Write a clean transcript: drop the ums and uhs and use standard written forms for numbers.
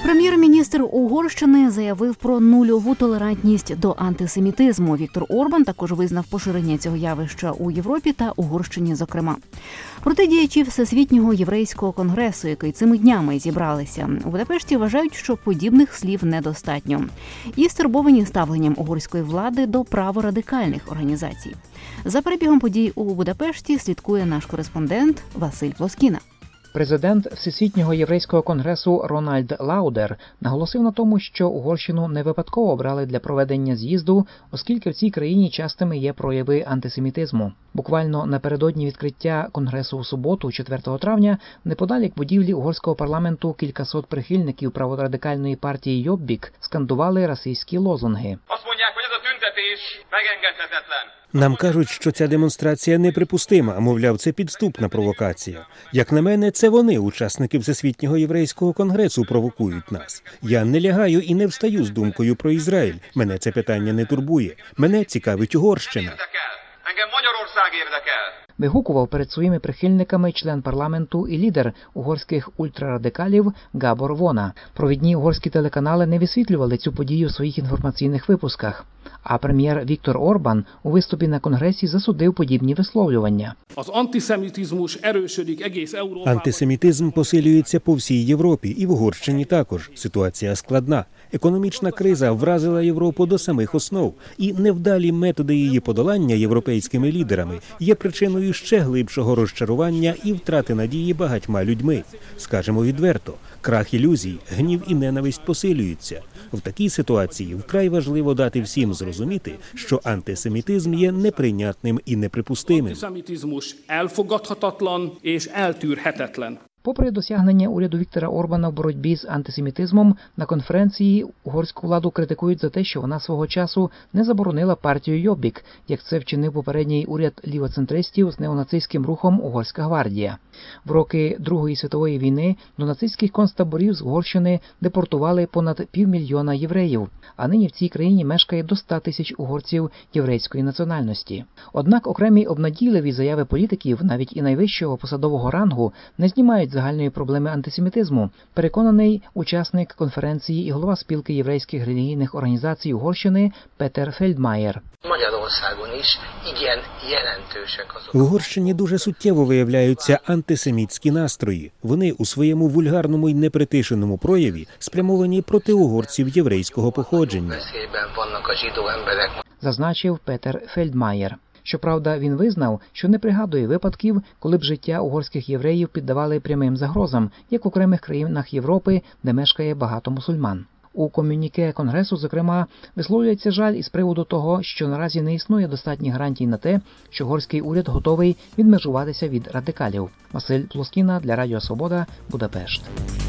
Прем'єр-міністр Угорщини заявив про нульову толерантність до антисемітизму. Віктор Орбан також визнав поширення цього явища у Європі та Угорщині зокрема. Проте діячі Всесвітнього єврейського конгресу, який цими днями зібралися у Будапешті, вважають, що подібних слів недостатньо. І стурбовані ставленням угорської влади до праворадикальних організацій. За перебігом подій у Будапешті слідкує наш кореспондент Василь Плоскіна. Президент Всесвітнього єврейського конгресу Рональд Лаудер наголосив на тому, що Угорщину не випадково обрали для проведення з'їзду, оскільки в цій країні частими є прояви антисемітизму. Буквально напередодні відкриття конгресу у суботу, 4 травня, неподалік будівлі угорського парламенту кількасот прихильників праворадикальної партії Йоббік скандували расистські лозунги. Нам кажуть, що ця демонстрація неприпустима, мовляв, це підступна провокація. Як на мене, це вони, учасники Всесвітнього єврейського конгресу, провокують нас. Я не лягаю і не встаю з думкою про Ізраїль. Мене це питання не турбує. Мене цікавить Угорщина. Вигукував перед своїми прихильниками член парламенту і лідер угорських ультрарадикалів Габор Вона. Провідні угорські телеканали не висвітлювали цю подію в своїх інформаційних випусках. А прем'єр Віктор Орбан у виступі на конгресі засудив подібні висловлювання. Антисемітизм посилюється по всій Європі і в Угорщині також. Ситуація складна. Економічна криза вразила Європу до самих основ, і невдалі методи її подолання європейськими лідерами є причиною ще глибшого розчарування і втрати надії багатьма людьми. Скажемо відверто, крах ілюзій, гнів і ненависть посилюються. В такій ситуації вкрай важливо дати всім зрозуміти, що антисемітизм є неприйнятним і неприпустимим. Попри досягнення уряду Віктора Орбана в боротьбі з антисемітизмом, на конференції угорську владу критикують за те, що вона свого часу не заборонила партію Йоббік, як це вчинив попередній уряд лівоцентристів з неонацистським рухом «Угорська гвардія». В роки Другої світової війни до нацистських концтаборів з Угорщини депортували понад 500 000 євреїв, а нині в цій країні мешкає до 100 тисяч угорців єврейської національності. Однак окремі обнадійливі заяви політиків, навіть і найвищого посадового рангу, не знімають загальної проблеми антисемітизму, переконаний учасник конференції і голова спілки єврейських релігійних організацій Угорщини Петер Фельдмаєр. В Угорщині дуже суттєво виявляються антисемітські настрої. Вони у своєму вульгарному й непритишеному прояві спрямовані проти угорців єврейського походження. Зазначив Петер Фельдмаєр. Щоправда, він визнав, що не пригадує випадків, коли б життя угорських євреїв піддавали прямим загрозам, як в окремих країнах Європи, де мешкає багато мусульман. У комюніке Конгресу, зокрема, висловлюється жаль із приводу того, що наразі не існує достатніх гарантій на те, що угорський уряд готовий відмежуватися від радикалів. Василь Плоскіна для Радіо Свобода, Будапешт.